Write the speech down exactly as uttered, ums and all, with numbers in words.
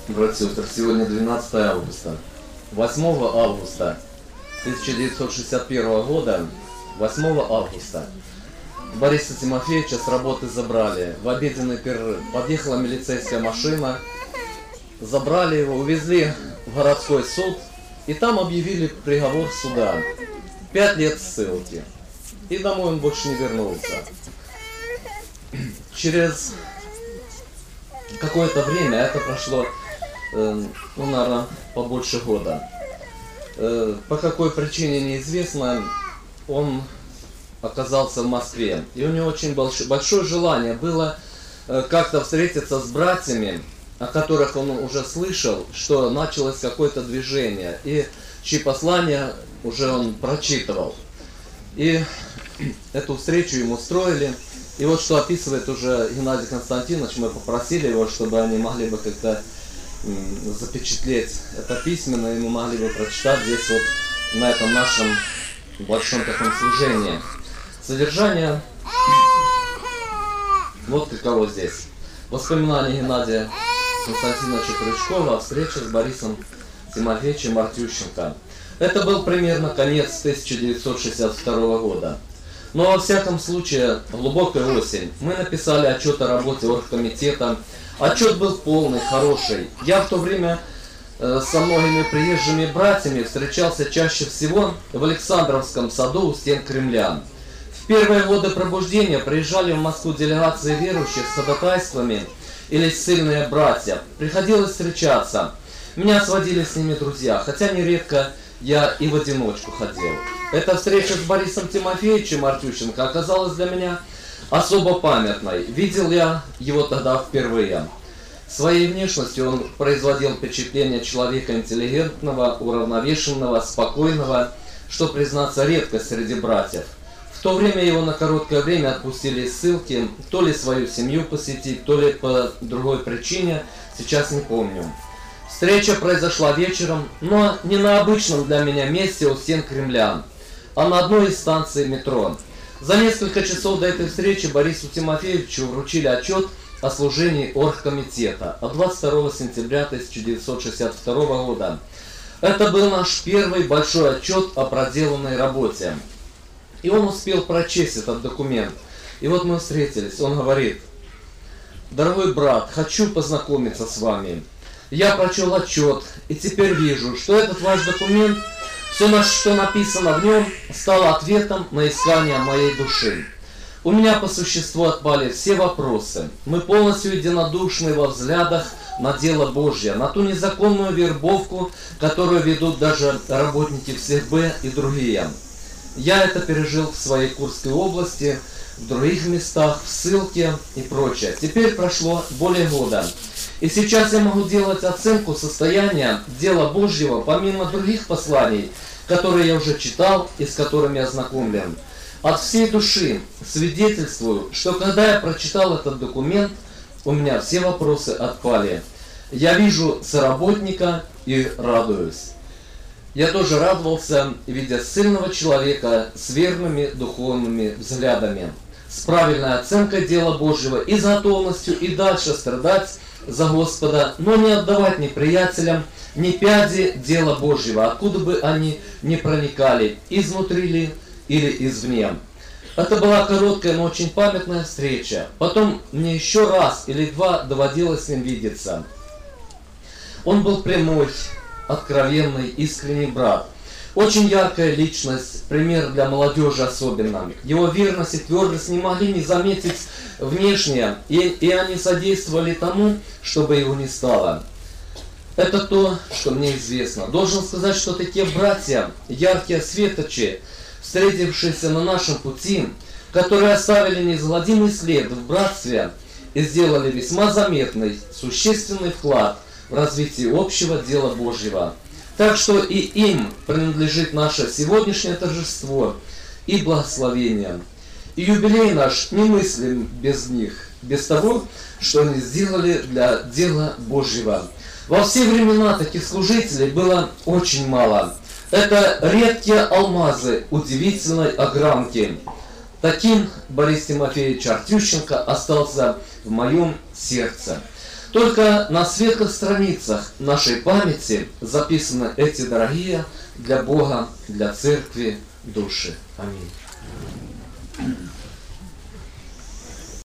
Братья и сестры, сегодня двенадцатое августа. восьмого августа тысяча девятьсот шестьдесят первого года, восьмого августа, Бориса Тимофеевича с работы забрали в обеденный перерыв. Подъехала милицейская машина, забрали его, увезли в городской суд, и там объявили приговор суда. Пять лет ссылки. И домой он больше не вернулся. Через какое-то время, это прошло, э, ну, наверное, побольше года, э, по какой причине неизвестно, он оказался в Москве. И у него очень большое, большое желание было э, как-то встретиться с братьями, о которых он уже слышал, что началось какое-то движение, и чьи послания уже он прочитывал. И эту встречу ему устроили. И вот что описывает уже Геннадий Константинович, мы попросили его, чтобы они могли бы как-то запечатлеть это письменно, и мы могли бы прочитать здесь вот на этом нашем большом таком служении. Содержание вот каково здесь. Воспоминания Геннадия Константиновича Крючкова о встрече с Борисом Тимофеевичем Артющенко. Это был примерно конец тысяча девятьсот шестьдесят второго года. Но во всяком случае, глубокая осень. Мы написали отчет о работе оргкомитета. Отчет был полный, хороший. Я в то время э, со многими приезжими братьями встречался чаще всего в Александровском саду у стен Кремля. В первые годы пробуждения приезжали в Москву делегации верующих с ходатайствами или ссыльные братья. Приходилось встречаться. Меня сводили с ними друзья, хотя нередко я и в одиночку ходил. Эта встреча с Борисом Тимофеевичем Артющенко оказалась для меня особо памятной. Видел я его тогда впервые. Своей внешностью он производил впечатление человека интеллигентного, уравновешенного, спокойного, что, признаться, редкость среди братьев. В то время его на короткое время отпустили из ссылки, то ли свою семью посетить, то ли по другой причине, сейчас не помню. Встреча произошла вечером, но не на обычном для меня месте у стен Кремля, а на одной из станций метро. За несколько часов до этой встречи Борису Тимофеевичу вручили отчет о служении оргкомитета от двадцать второго сентября тысяча девятьсот шестьдесят второго года. Это был наш первый большой отчет о проделанной работе. И он успел прочесть этот документ. И вот мы встретились. Он говорит: «Дорогой брат, хочу познакомиться с вами. Я прочел отчет, и теперь вижу, что этот ваш документ, все, что написано в нем, стало ответом на искание моей души. У меня по существу отпали все вопросы. Мы полностью единодушны во взглядах на дело Божье, на ту незаконную вербовку, которую ведут даже работники в СехБ и другие. Я это пережил в своей Курской области, в других местах, в ссылке и прочее. Теперь прошло более года. И сейчас я могу делать оценку состояния дела Божьего, помимо других посланий, которые я уже читал и с которыми ознакомлен. От всей души свидетельствую, что когда я прочитал этот документ, у меня все вопросы отпали. Я вижу соработника и радуюсь». Я тоже радовался, видя сильного человека с верными духовными взглядами, с правильной оценкой дела Божьего и с готовностью и дальше страдать за Господа, но не отдавать неприятелям ни пяди дела Божьего, откуда бы они ни проникали, изнутри ли или извне. Это была короткая, но очень памятная встреча. Потом мне еще раз или два доводилось с ним видеться. Он был прямой, откровенный, искренний брат. Очень яркая личность, пример для молодежи особенно. Его верность и твердость не могли не заметить внешне, и, и они содействовали тому, чтобы его не стало. Это то, что мне известно. Должен сказать, что такие братья, яркие светочи, встретившиеся на нашем пути, которые оставили неизгладимый след в братстве и сделали весьма заметный, существенный вклад в развитие общего дела Божьего. Так что и им принадлежит наше сегодняшнее торжество и благословение. И юбилей наш не мыслим без них, без того, что они сделали для дела Божьего. Во все времена таких служителей было очень мало. Это редкие алмазы удивительной огранки. Таким Борис Тимофеевич Артющенко остался в моем сердце. Только на светлых страницах нашей памяти записаны эти дорогие для Бога, для Церкви души. Аминь.